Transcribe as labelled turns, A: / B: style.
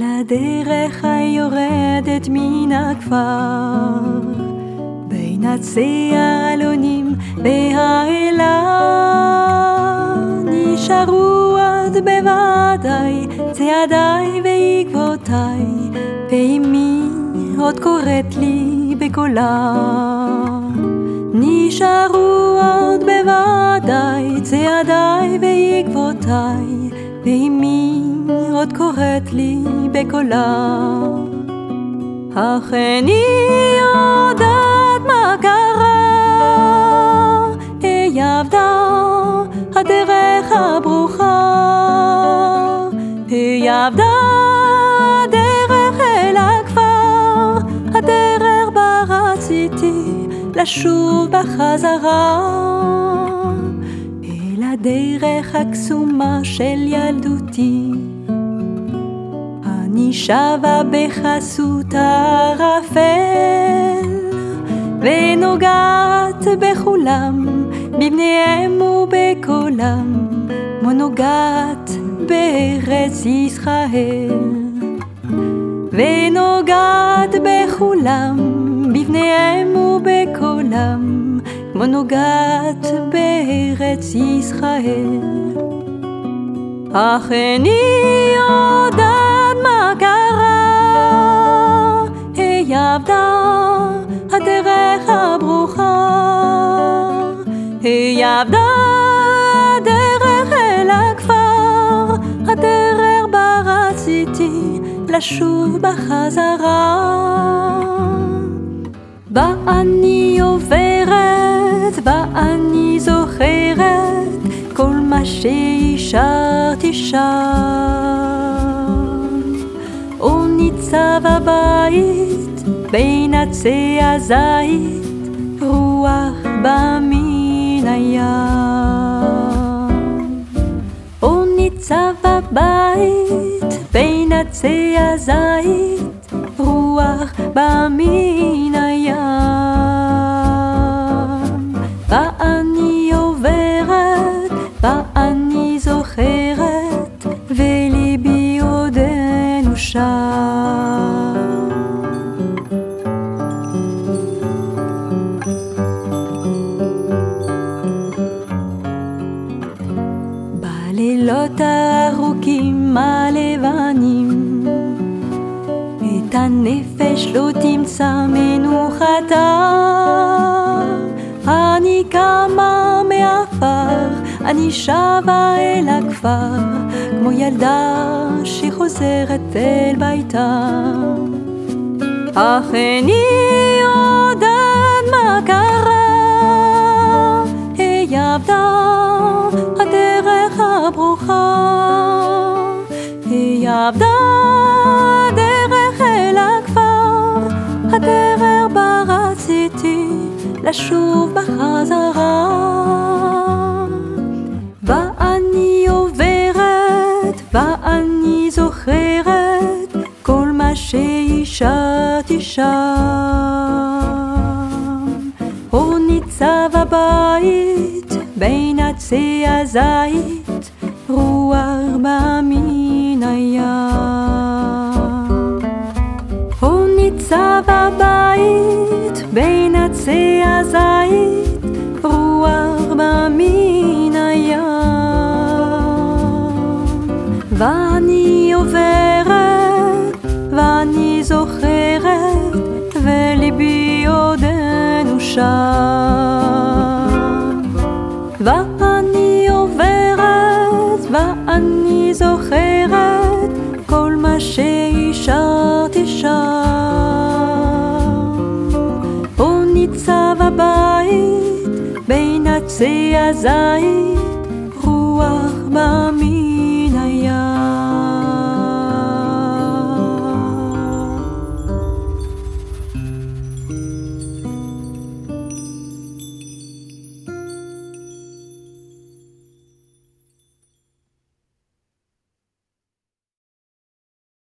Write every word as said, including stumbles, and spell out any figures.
A: על הדרך היורדת מן הכפר, בין עצי האלונים והאלה, נשארו עד בוודאי צעדיי ועקבותיי, ואמי עוד קוראת לי בקולה. נשארו עוד בוודאי צעדיי ועקבותיי, ואמי עוד קוראת לי בקולה. אך איני יודעת מה קרה, היא עבדה הדרך הברוכה, היא עבדה הדרך אל הכפר, הדרך בה רציתי לשוב בחזרה, אל הדרך הקסומה של ילדותי. אני שבה בחסות הערפל, ונוגעת בכולם, בבניהם ובקולם, כמו נוגעת בארץ ישראל. ונוגעת בכולם, בבניהם ובקולם, כמו נוגעת בארץ ישראל. אך איני יודעת מה קרה, היא עבדה הדרך הברוכה, היא עבדה הדרך אל הכפר, הדרך בה רציתי לשוב בחזרה. ואני עוברת ואני זוכרת כל מה שהשארתי שם, וניצב הבית בין עצי הזית, רוח בא מן הים. וניצב הבית בין עצי הזית, רוח בא מן הים. ואני עוברת ואני זוכרת, וליבי עודנו שם. בלילות הארוכים הלבנים, את הנפש לא תמצא מנוחתה. אני קמה מעפר, אני שבה אל הכפר, כמו ילדה שחוזרת אל ביתה. אך איני יודעת מה קרה, היא עבדה הדרך הברוכה, היא עבדה הדרך אל הכפר, הדרך בה רציתי לשוב בחזרה. ואני עוברת ואני זוכרת כל מה שהשארתי שם, וניצב הבית בין עצי הזית, רוח בא מן הים. וניצב הבית בין עצי הזית, רוח בא מן הים. ואני עוברת ואני זוכרת, וליבי עודנו שם. ואני עוברת ואני זוכרת כל מה שהשארתי שם, וניצב הבית בין עצי הזית,